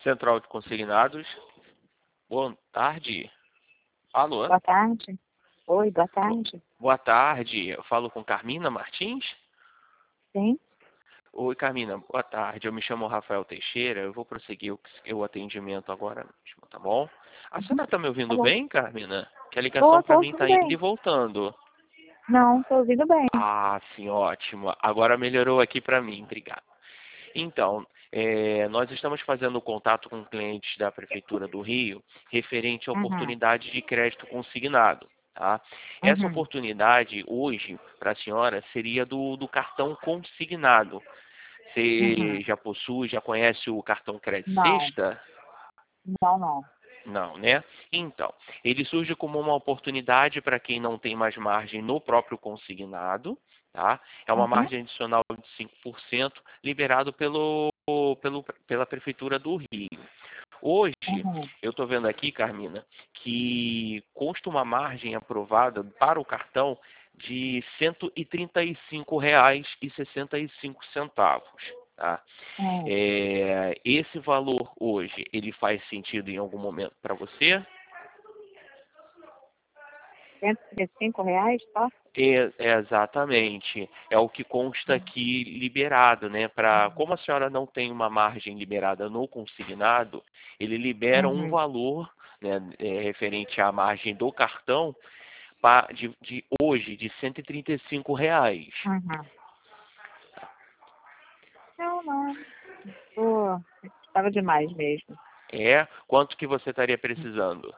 Central de Consignados. Boa tarde. Alô? Boa tarde. Oi, boa tarde. Boa tarde. Eu falo com Carmina Martins? Sim. Oi, Carmina. Boa tarde. Eu me chamo Rafael Teixeira. Eu vou prosseguir o atendimento agora mesmo, tá bom? A senhora está me ouvindo Tá bom. bem, Carmina? Que a ligação Tô para mim ouvindo está indo e bem. voltando. Não, tô ouvindo bem. Ah, sim, ótimo. Agora melhorou aqui para mim. Obrigado. Então, nós estamos fazendo contato com clientes da Prefeitura do Rio referente à Uhum. oportunidade de crédito consignado. Tá? Essa Uhum. oportunidade, hoje, para a senhora, seria do cartão consignado. Você Uhum. já possui, já conhece o cartão Crédito Não, Sexta? não. Não, né? Então, ele surge como uma oportunidade para quem não tem mais margem no próprio consignado, tá? É uma Uhum. margem adicional de 5% liberado pela Prefeitura do Rio. Hoje, Uhum. eu estou vendo aqui, Carmina, que consta uma margem aprovada para o cartão de R$ 135,65. Tá? Uhum. Esse valor hoje, ele faz sentido em algum momento para você? R$ 135, tá? Exatamente. É o que consta aqui liberado, né? Como a senhora não tem uma margem liberada no consignado, ele libera um Uhum. valor, né, referente à margem do cartão de hoje de R$ 135. Uhum. Não. Tô... Estava demais mesmo. Quanto que você estaria precisando?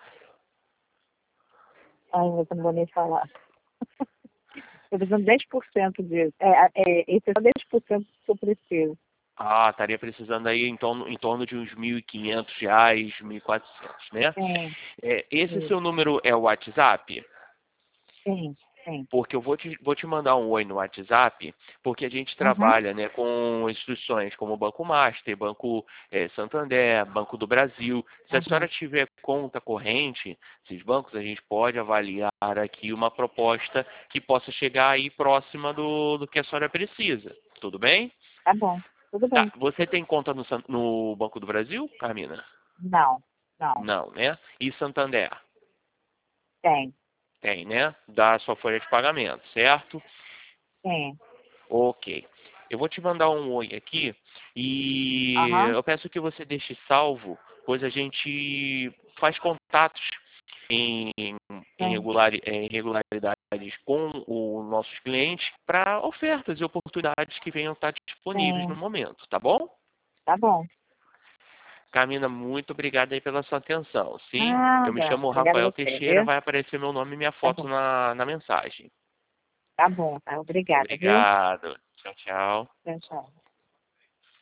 Ai, eu não vou nem falar. Estou precisando 10% disso. Esse é só 10% que eu preciso. Ah, estaria precisando aí em torno de uns R$ 1.500, 1.400, né? Sim, Esse isso. seu número é o WhatsApp? Sim. Porque eu vou te mandar um oi no WhatsApp, porque a gente Uhum. trabalha, né, com instituições como o Banco Master, Banco Santander, Banco do Brasil. Se a senhora Uhum. tiver conta corrente, esses bancos, a gente pode avaliar aqui uma proposta que possa chegar aí próxima do que a senhora precisa. Tudo bem? Tá bom. Tudo Tá. bem. Você tem conta no Banco do Brasil, Carmina? Não. Não, né? E Santander? Tem. Tem, né? Da sua folha de pagamento, certo? Sim. Ok. Eu vou te mandar um oi aqui e Aham. eu peço que você deixe salvo, pois a gente faz contatos em, Sim. em irregularidades com os nossos clientes para ofertas e oportunidades que venham estar disponíveis no Sim. momento, tá bom? Tá bom. Camila, muito obrigado aí pela sua atenção. Sim, eu me Nada. chamo Obrigada a Rafael você, Teixeira, viu? vai aparecer meu nome e minha Tá foto bom. na mensagem. Tá bom, tá. Obrigada, viu? Obrigado. Tchau, tchau. Tchau.